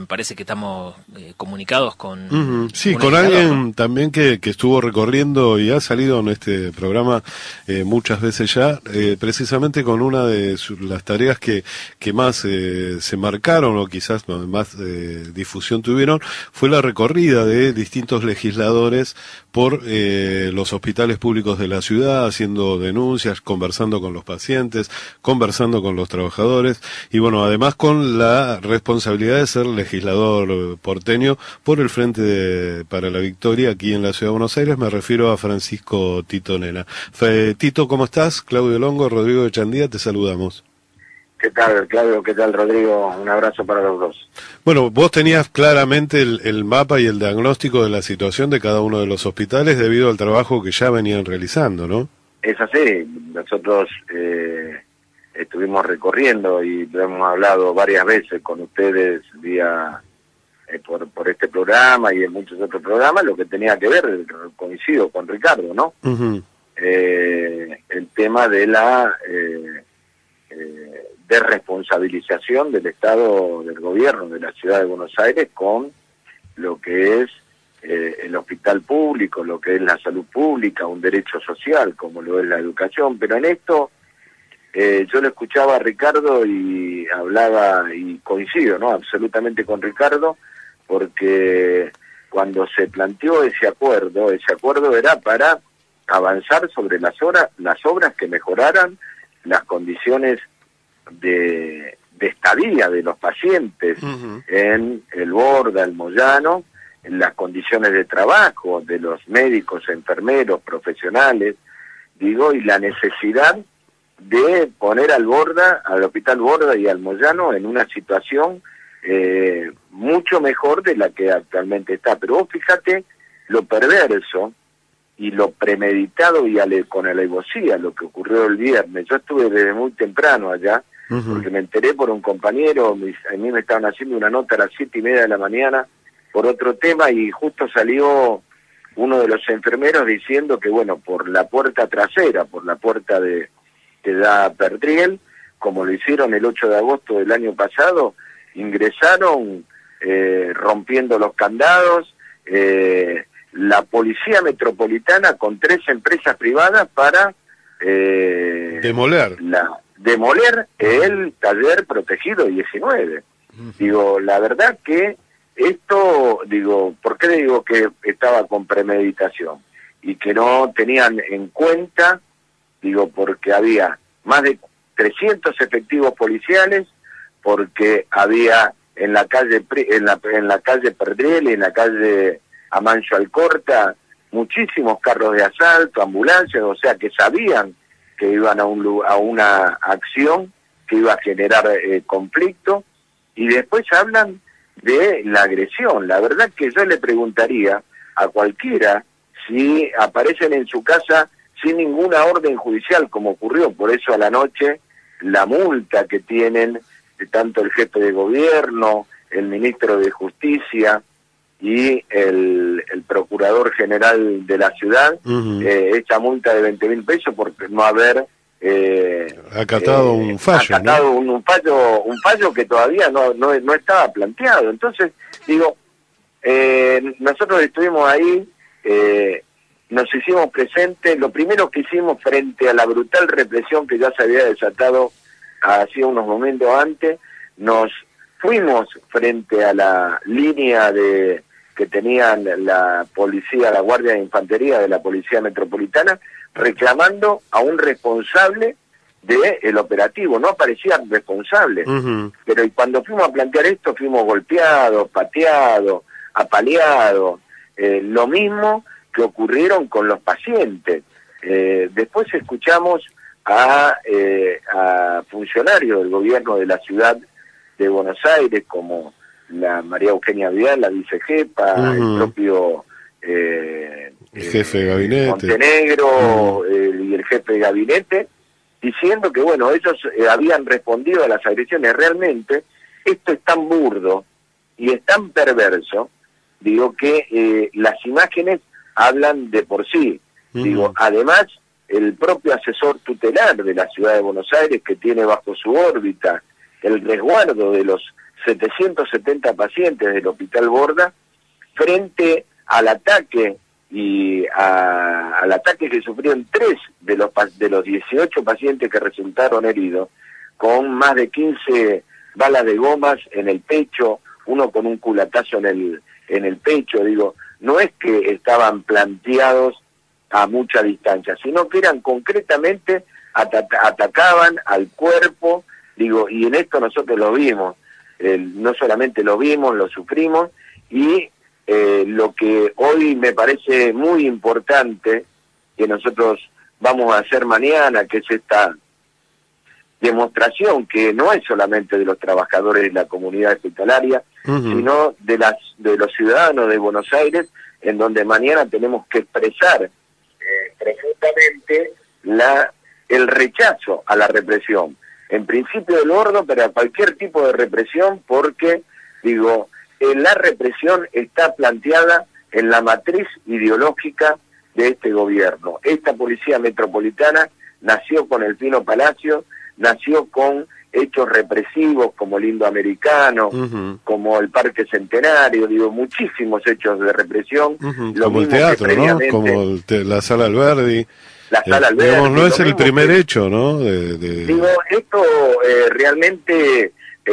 me parece que estamos comunicados con... Sí, con alguien, ¿no?, también que estuvo recorriendo y ha salido en este programa muchas veces ya, precisamente con una de las tareas que más se marcaron o quizás más difusión tuvieron, fue la recorrida de distintos legisladores por los hospitales públicos de la ciudad, haciendo denuncias, conversando con los pacientes, conversando con los trabajadores, y bueno, además con la responsabilidad de ser legislador porteño por el Frente para la Victoria aquí en la Ciudad de Buenos Aires. Me refiero a Francisco Tito Nena. Tito, ¿cómo estás? Claudio Longo, Rodrigo Echandía, te saludamos. ¿Qué tal, Claudio? ¿Qué tal, Rodrigo? Un abrazo para los dos. Bueno, vos tenías claramente el mapa y el diagnóstico de la situación de cada uno de los hospitales debido al trabajo que ya venían realizando, ¿no? Es así. Nosotros estuvimos recorriendo y lo hemos hablado varias veces con ustedes vía por este programa y en muchos otros programas, lo que tenía que ver, coincido con Ricardo, ¿no? El tema de la desresponsabilización del Estado, del gobierno de la Ciudad de Buenos Aires con lo que es el hospital público, lo que es la salud pública, un derecho social como lo es la educación. Pero en esto yo lo escuchaba a Ricardo y hablaba, y coincido, ¿no?, absolutamente con Ricardo, porque cuando se planteó ese acuerdo era para avanzar sobre las obras que mejoraran las condiciones de estadía de los pacientes en el Borda, el Moyano, en las condiciones de trabajo de los médicos, enfermeros, profesionales, digo, y la necesidad de poner al Hospital Borda y al Moyano en una situación mucho mejor de la que actualmente está. Pero vos fíjate lo perverso y lo premeditado y con alevosía lo que ocurrió el viernes. Yo estuve desde muy temprano allá, porque me enteré por un compañero, a mí me estaban haciendo una nota a las 7:30 de la mañana por otro tema, y justo salió uno de los enfermeros diciendo que, bueno, por la puerta trasera, por la puerta que da Perdriel, como lo hicieron el 8 de agosto del año pasado, ingresaron rompiendo los candados, la Policía Metropolitana con 3 empresas privadas para demoler el taller protegido 19. Digo, la verdad que esto, digo, ¿por qué le digo que estaba con premeditación? Y que no tenían en cuenta, digo, porque había más de 300 efectivos policiales, porque había en la calle Perdriel y en la calle Amancio Alcorta muchísimos carros de asalto, ambulancias, o sea que sabían que iban a una acción que iba a generar conflicto, y después hablan de la agresión. La verdad que yo le preguntaría a cualquiera si aparecen en su casa sin ninguna orden judicial, como ocurrió, por eso a la noche la multa que tienen tanto el jefe de gobierno, el ministro de Justicia y el procurador general de la ciudad, esta multa de 20.000 pesos por no haber acatado un fallo, ¿no? un fallo que todavía no estaba planteado. Entonces, digo, nosotros estuvimos ahí, nos hicimos presentes. Lo primero que hicimos frente a la brutal represión que ya se había desatado hacía unos momentos antes, nos fuimos frente a la línea que tenían la policía, la Guardia de Infantería de la Policía Metropolitana, reclamando a un responsable del operativo. No aparecían responsables, pero y cuando fuimos a plantear esto, fuimos golpeados, pateados, apaleados, lo mismo que ocurrieron con los pacientes. Después escuchamos a funcionarios del gobierno de la ciudad de Buenos Aires, como la María Eugenia Vidal, la vicejefa, el propio el jefe de gabinete Montenegro, y el jefe de gabinete, diciendo que, bueno, ellos habían respondido a las agresiones. Realmente esto es tan burdo y es tan perverso, digo, que las imágenes hablan de por sí. Digo, además, el propio asesor tutelar de la Ciudad de Buenos Aires, que tiene bajo su órbita el resguardo de los 770 pacientes del Hospital Borda frente al ataque al ataque que sufrieron 3 de los 18 pacientes que resultaron heridos, con más de 15 balas de gomas en el pecho, uno con un culatazo en el pecho. Digo, no es que estaban planteados a mucha distancia, sino que eran concretamente, atacaban al cuerpo, digo, y en esto nosotros lo vimos, no solamente lo vimos, lo sufrimos, y lo que hoy me parece muy importante, que nosotros vamos a hacer mañana, que es esta demostración que no es solamente de los trabajadores de la comunidad hospitalaria, sino de los ciudadanos de Buenos Aires, en donde mañana tenemos que expresar profundamente el rechazo a la represión, en principio del Bordo, pero a cualquier tipo de represión, porque, digo, la represión está planteada en la matriz ideológica de este gobierno. Esta policía metropolitana nació con el Pino Palacio, nació con hechos represivos como el Indoamericano, como el Parque Centenario, digo, muchísimos hechos de represión. Como el teatro, ¿no? Como la Sala Alberdi. La Sala Alberdi. Digamos, no es el primer hecho, ¿no? Digo, esto realmente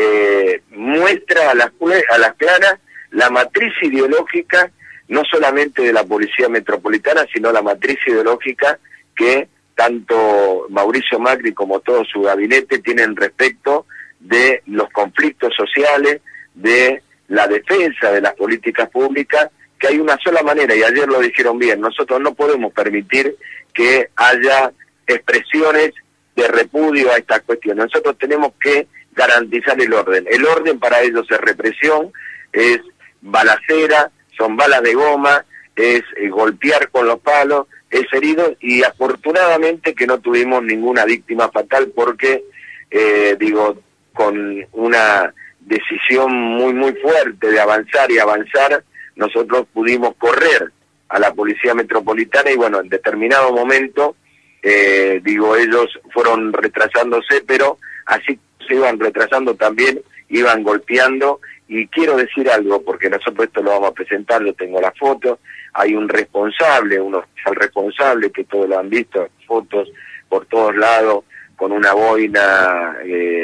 muestra a las claras la matriz ideológica, no solamente de la Policía Metropolitana, sino la matriz ideológica que tanto Mauricio Macri como todo su gabinete tienen respecto de los conflictos sociales, de la defensa de las políticas públicas, que hay una sola manera, y ayer lo dijeron bien, nosotros no podemos permitir que haya expresiones de repudio a estas cuestiones. Nosotros tenemos que garantizar el orden. El orden para ellos es represión, es balacera, son balas de goma, es golpear con los palos, es herido, y afortunadamente que no tuvimos ninguna víctima fatal, porque, digo, con una decisión muy fuerte de avanzar y avanzar, nosotros pudimos correr a la Policía Metropolitana y bueno, en determinado momento, digo, ellos fueron retrasándose, pero así se iban retrasando también, iban golpeando. Y quiero decir algo, porque nosotros esto lo vamos a presentar, yo tengo la foto, hay un responsable, un oficial responsable, que todos lo han visto, fotos por todos lados, con una boina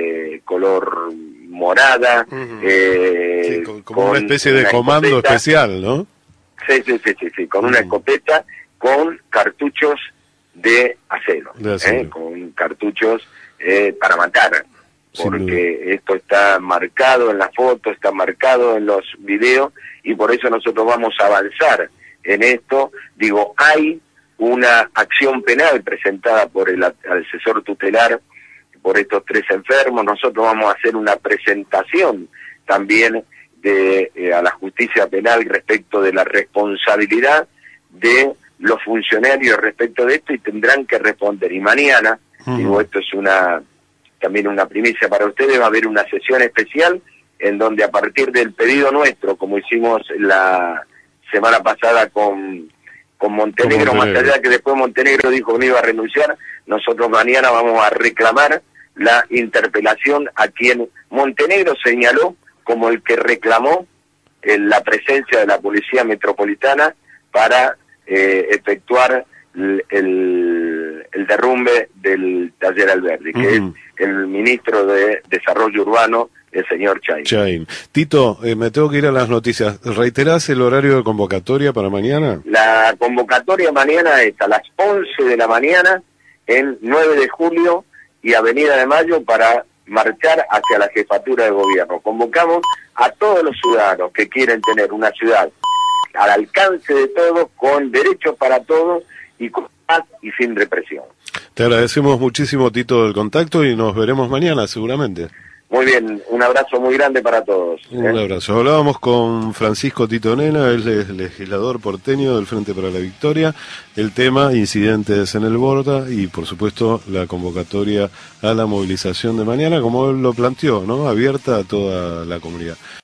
color morada. Sí, como una especie de comando escopeta especial, ¿no? Sí, con una escopeta, con cartuchos de acero. Con cartuchos para matar. Porque esto está marcado en la foto, está marcado en los videos, y por eso nosotros vamos a avanzar en esto. Digo, hay una acción penal presentada por el asesor tutelar por estos 3 enfermos. Nosotros vamos a hacer una presentación también a la justicia penal respecto de la responsabilidad de los funcionarios respecto de esto, y tendrán que responder. Y mañana, digo, esto es también una primicia para ustedes, va a haber una sesión especial en donde, a partir del pedido nuestro, como hicimos la semana pasada con Montenegro, más allá que después Montenegro dijo que no iba a renunciar, nosotros mañana vamos a reclamar la interpelación a quien Montenegro señaló como el que reclamó la presencia de la Policía Metropolitana para efectuar el derrumbe del taller Alberdi, que es el ministro de Desarrollo Urbano, el señor Chain. Tito, me tengo que ir a las noticias. ¿Reiterás el horario de convocatoria para mañana? La convocatoria mañana es a las 11 de la mañana en 9 de julio y Avenida de Mayo, para marchar hacia la jefatura de gobierno. Convocamos a todos los ciudadanos que quieren tener una ciudad al alcance de todos, con derechos para todos y con paz y sin represión. Te agradecemos muchísimo, Tito, el contacto, y nos veremos mañana seguramente. Muy bien, un abrazo muy grande para todos. Un abrazo. Hablábamos con Francisco Tito Nena, él es legislador porteño del Frente para la Victoria. El tema, incidentes en el Borda, y por supuesto la convocatoria a la movilización de mañana, como él lo planteó, ¿no? Abierta a toda la comunidad.